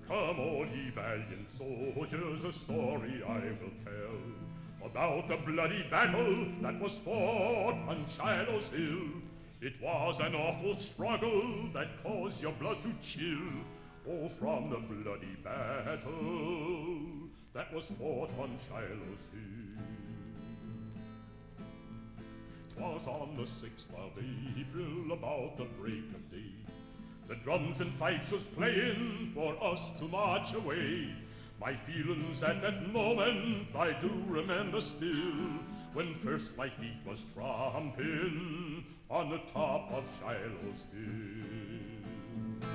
Come all ye valiant soldiers, a story I will tell about the bloody battle that was fought on Shiloh's hill. It was an awful struggle that caused your blood to chill. Oh, from the bloody battle that was fought on Shiloh's hill. 'Twas on the 6th of April, about the break of day. The drums and fifes was playing for us to march away. My feelings at that moment I do remember still, when first my feet was tromping on the top of Shiloh's hill.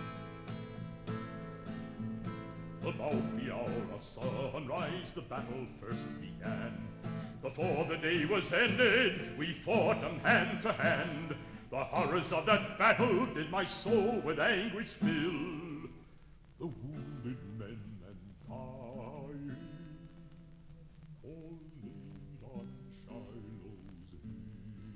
About the hour of sunrise the battle first began. Before the day was ended, we fought them hand to hand. The horrors of that battle did my soul with anguish fill. The wounded men and dying, all laid on Shiloh's hill.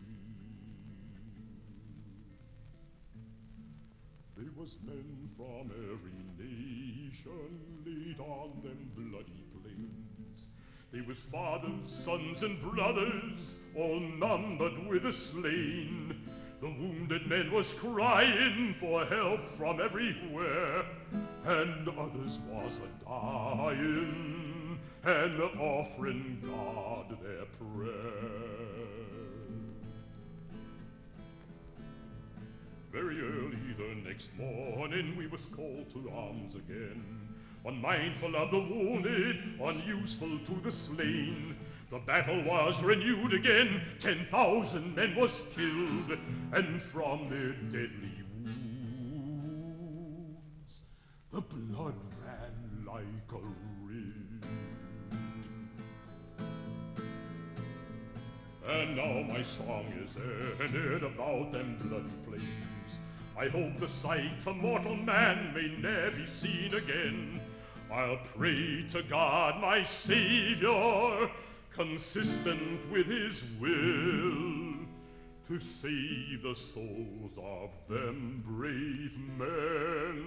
There was men from every nation laid on them bloody plains. They was fathers, sons, and brothers, all numbered with the slain. The wounded men was crying for help from everywhere, and others was a-dying and offering God their prayer. Very early the next morning we was called to arms again, unmindful of the wounded, unuseful to the slain. The battle was renewed again, 10,000 men was killed, and from their deadly wounds the blood ran like a river. And now my song is ended about them bloody plains. I hope the sight of mortal man may ne'er be seen again. I'll pray to God my Savior, consistent with his will, to save the souls of them brave men